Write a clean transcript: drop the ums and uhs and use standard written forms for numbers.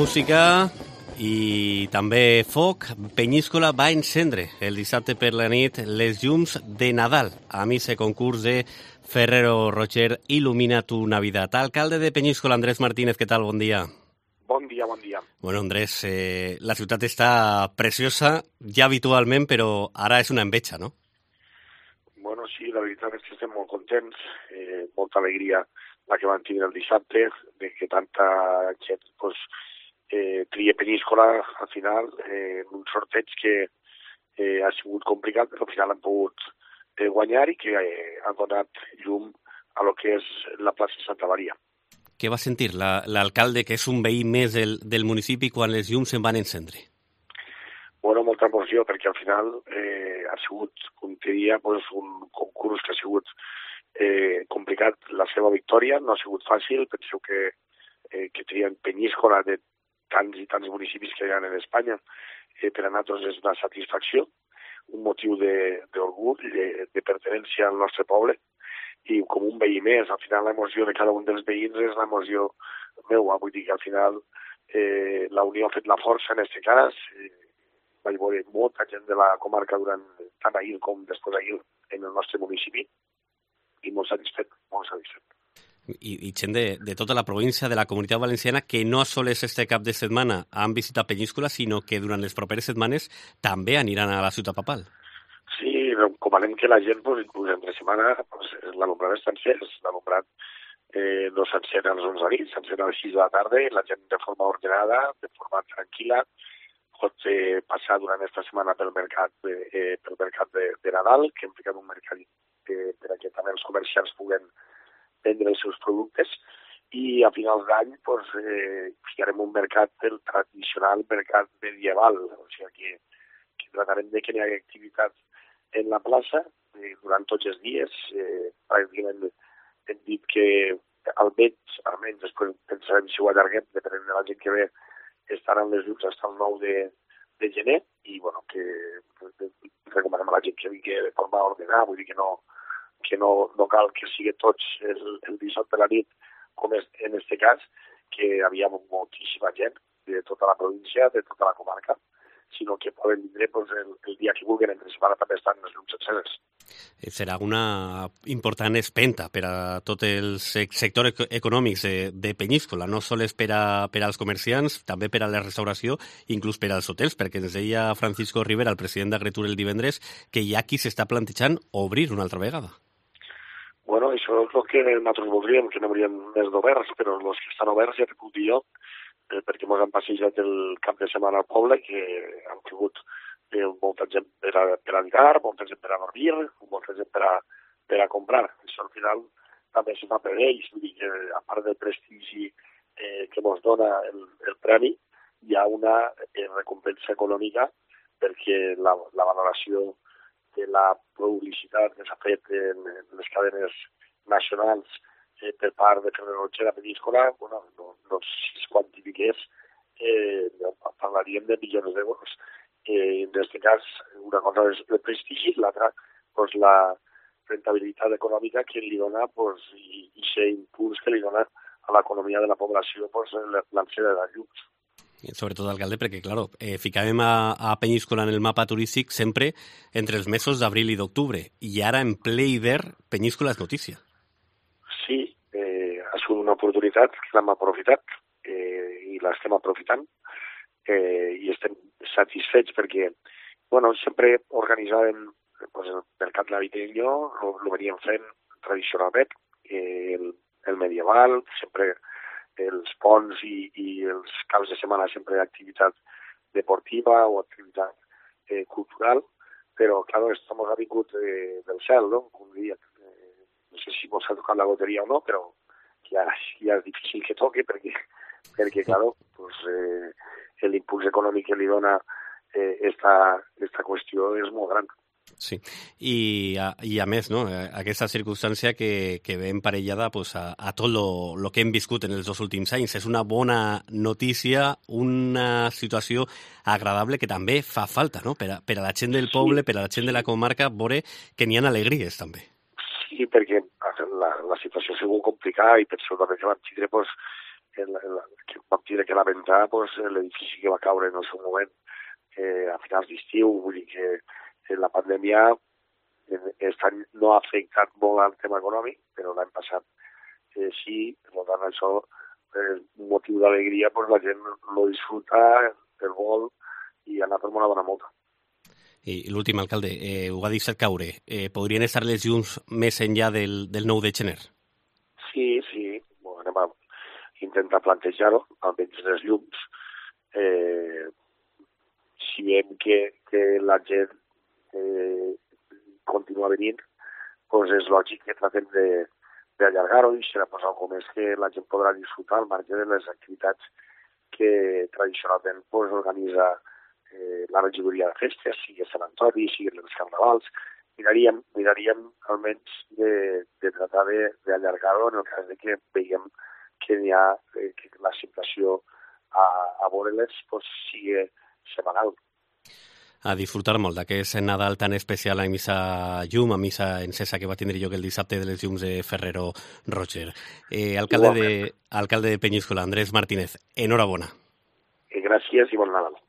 música i també foc. Penyíscola va encendre el dissabte per la nit les llums de Nadal a missa concurs de Ferrero Rocher Il·lumina tu Navidad. Alcalde de Penyíscola, Andrés Martínez, què tal? Bon dia. Bon dia, bon dia. Bueno, Andrés, la ciutat està preciosa ja habitualment, però ara és una enveja, no? Bueno, sí, la veritat és que estem molt contents, molta alegria la que van tindre el dissabte, de que tanta gent pues, tria Penyíscola al final, en un sorteig que ha sigut complicat, però al final han pogut guanyar i que han donat llum a lo que és la plaça Santa Maria. Què va sentir l'alcalde, que és un veí més del municipi, quan les llums se'n van encendre? Bueno, molta emoció, perquè al final ha sigut, com te dia, pues, un concurs que ha sigut complicat. La seva victòria no ha sigut fàcil. Penseu que trien Penyíscola de tants i tants municipis que hi ha en Espanya. Per a nosaltres és una satisfacció, un motiu d'orgull, de pertenència al nostre poble, i com un veí més. Al final l'emoció de cada un dels veïns és l'emoció meua. Vull dir que al final la unió ha fet la força en aquest cas. Vaig veure molta gent de la comarca durant tant ahir com després d'ahir en el nostre municipi i molt satisfet, molt satisfet. I gent de tota la província, de la Comunitat Valenciana, que no sols este cap de setmana han visitat Penyíscola, sinó que durant les properes setmanes també aniran a la ciutat papal. Sí, recomanem que la gent, pues, inclús entre setmana, pues, l'alumnat és sencer, l'alumnat no s'encén a les 11 de la nit, s'encén a les 6 de la tarda, i la gent de forma ordenada, de forma tranquil·la, pot passar durant aquesta setmana pel mercat de Nadal, que hem ficat un mercat perquè també els comerciants puguen vendre els seus productes, i a finals d'any pues, ficarem un mercat, el tradicional mercat medieval, o sigui que tratarem de que hi hagi activitat en la plaça durant tots els dies. Pràcticament hem dit que almenys després pensarem si ho allarguem, depenent de la gent que ve, estaran les llums fins al 9 de gener, i bueno, que recomanem a la gent que vingui de forma ordenada, vull dir que no cal que sigui tots el dissabte de la nit, com és en aquest cas, que havia moltíssima gent de tota la província, de tota la comarca, sinó que poden vindre pues, el dia que vulguin, entre setmana també estan les llums enceses. Serà una important espenta per a tots els sectors econòmics de Penyíscola, no sols per als comerciants, també per a la restauració, inclús per als hotels, perquè ens deia Francisco Rivera, el president d'Agritur el divendres, que hi ha qui s'està plantejant obrir una altra vegada. Bueno, això és el que nosaltres voldríem, que no hauríem més d'oberts, però els que estan oberts ja t'he puc dir jo, perquè ens han passejat el cap de setmana al poble, que han tingut molta gent per a dinar, molta gent per a dormir, molta gent per a comprar. Això al final també se fa per ells, vull dir que a part del prestigi que ens dona el premi, hi ha una recompensa econòmica perquè la valoració de la publicitat que s'ha fet en les cadenes nacionals per part de Ferrero Rocher a Penyíscola, bueno, no si es quantifiqués, parlaríem de milions d'euros. En aquest cas, una cosa és el prestigi, l'altra pues, la rentabilitat econòmica que li dona pues, i aquest impuls que li dona a l'economia de la població pues, l'encesa de llums. Sobretot, alcalde, perquè, clar, ficàvem a Penyíscola en el mapa turístic sempre entre els mesos d'abril i d'octubre, i ara, en ple hivern, Penyíscola és notícia. Sí, ha sigut una oportunitat que l'hem aprofitat i l'estem aprofitant i estem satisfets perquè, bueno, sempre organitzàvem pues, el mercat navideño, lo veníem fent tradicionalment, el medieval, sempre els ponts i els caps de setmana sempre activitat deportiva o activitat cultural, però, clar, esto ha vingut del cel, no? Un dia, no sé si mos ha tocat la loteria o no, però ja és difícil que toqui perquè clar, pues, l'impuls econòmic que li dona esta qüestió és molt gran. Sí, i a més, no, aquesta circumstància que ve emparellada pues, a tot lo que hem viscut en els dos últims anys. És una bona notícia, una situació agradable que també fa falta, no? Per a la gent del poble, per a la gent de la comarca, veure que n'hi ha alegries, també. Sí, perquè la situació ha sigut complicada i per això també que vam tindre pues, que vam tindre que lamentar l'edifici que va caure en el seu moment a finals d'estiu. Vull dir que la pandèmia aquest any no ha afectat molt al tema econòmic, però l'any passat sí, per tant això és un motiu d'alegria, la gent lo disfruta, el vol i ha anat amb una bona molta. I l'últim, alcalde, ho ha deixat caure. Podrien estar les llums més enllà del 9 de gener? Sí. Anem a intentar plantejar-ho, almenys les llums. Si veiem que la gent continua venint, és lògic que tratem d'allargar-ho i serà algo més que la gent podrà disfrutar al marge de les activitats que tradicionalment organitza la regidoria de festes, sigui Sant Antoni, sigui els carnavals. Miraríem almenys de tratar d'allargar-ho en el cas de que veiem que la situació a veure'ls sigui setmanal. A disfrutar molt d'aquest Nadal tan especial a missa llum, a missa encesa que va tindre lloc el dissabte de les llums de Ferrero Rocher. Alcalde de Penyíscola, Andrés Martínez, enhorabona. Gràcies i bon Nadal.